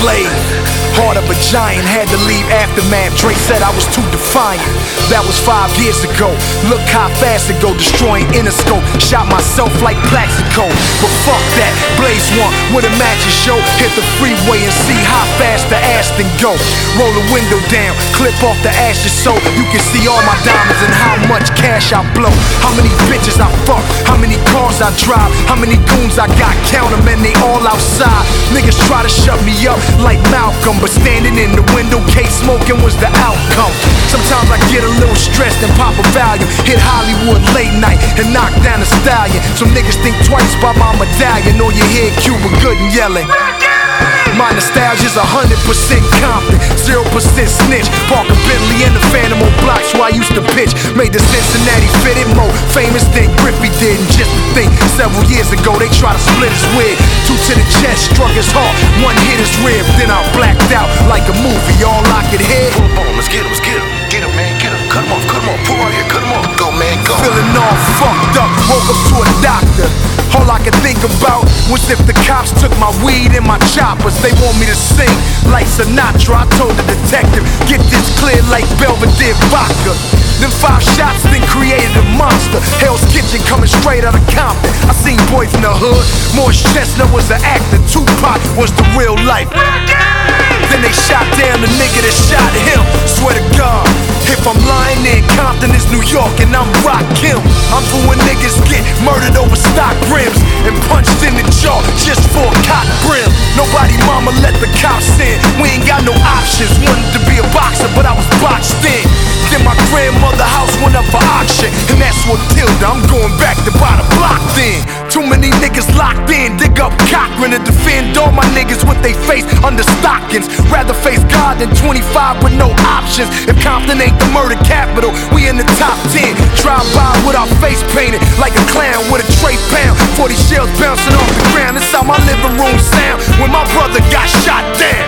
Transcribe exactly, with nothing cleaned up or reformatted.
slave. Heart of a giant, had to leave aftermath. Dre said I was too defiant. That was five years ago. Look how fast it go, destroying Interscope. Shot myself like Plaxico. But fuck that, Blaze One with a magic show. Hit the freeway and see how fast the Aston go. Roll the window down, clip off the ashes so you can see all my diamonds and how much cash I blow. How many bitches I fuck, how many cars I drive, how many goons I got, count them and they all outside. Niggas try to shut me up like Malcolm, but standing in the window case smoking was the outcome. Sometimes I get a little stressed and pop a Valium, hit Hollywood late night and knock down a stallion. Some niggas think twice about my medallion, or you hear Cuba Gooding yelling. My nostalgia's a hundred percent Compton, zero percent snitch. Park a Bentley in the Phantom on blocks where I used to pitch. Made the Cincinnati fitted more famous than Griffey did. And just to think, several years ago they tried to split his wig. Two to the chest, struck his heart, one hit his rib. Then I blacked out like a movie, all I could hear. Pull up on him, let's get him, let's get him. Get him, man, get him. Cut him off, cut him off. Pull right here, cut him off. Go, man, go. Feeling all fucked up, woke up to a doctor. All I could think about was if the cops took my weed and my choppers. They want me to sing like Sinatra. I told the detective, get this clear like Belvedere vodka. Them five shots then created a monster. Hell's Kitchen coming straight out of Compton. I seen boys in the hood. Morris Chestnut was the actor, Tupac was the real life. Then they shot down the nigga that shot him. Swear to God, if I'm lying, then Compton is New York and I'm Rock Kim. I'm for when niggas get murdered over stock rims and punched in the jaw just for a cock brim. Nobody mama let the cops in. We ain't got no options. Wanted to be a boxer, but I was boxed in. Then my grandmother house went up for auction, and that's what killed her. I'm going back to buy the block then. Too many niggas locked in, dig up Cochran to defend all my niggas with they face under stockings. Rather face God than twenty-five with no options. If Compton ain't the murder capital, we in the top ten. Drive by with our face painted like a clown with a tray pound. Forty shells bouncing off the ground, that's how my living room sound when my brother got shot down.